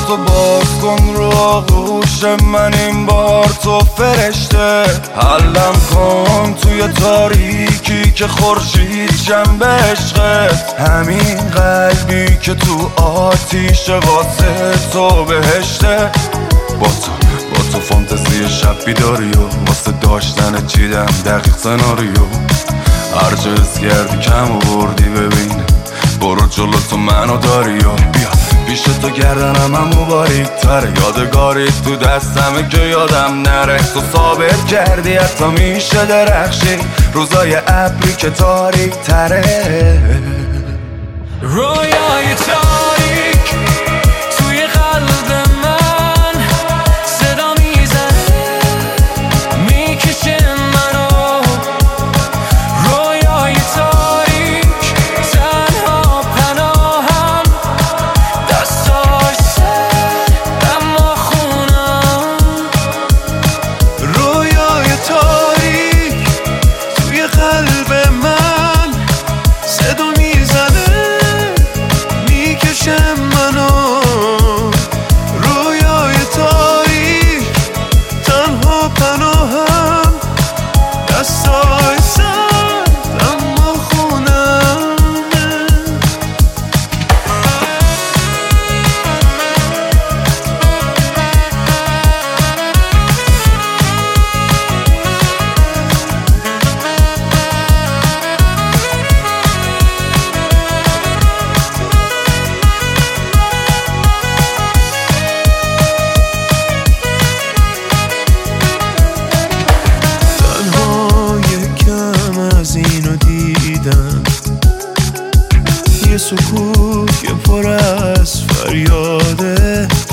تو باز کن رو آغوش من این بار تو فرشته. حلم کن توی تاریکی که خورشید جنب عشقت. همین قلبی که تو آتیش واسه تو بهشته. با تو فانتزی شب بیداری و واسه داشتن چیدم دقیق سناریو. هر جا حس کردی کم آوردی ببین برو جلو تو منو داری و بیا پیش تو گردنم همو باریک تره. یادگاری تو دستمه که یادم نره. تو صابر کردی حتی میشه درخشی روزای ابری که تاریک تره. رویای تاریک توی قلب من صدا میزنه میکشه منو. رویای تاریک تنها پناهم دستاش سر اما خونم. رویای تاریک توی قلب من صدا میزنه میکشه منو. رویای تاریک تنها پناهم دستای سرد اما خونم. تنها یکم از اینو دیدم یه سکوت که پر از فریاده.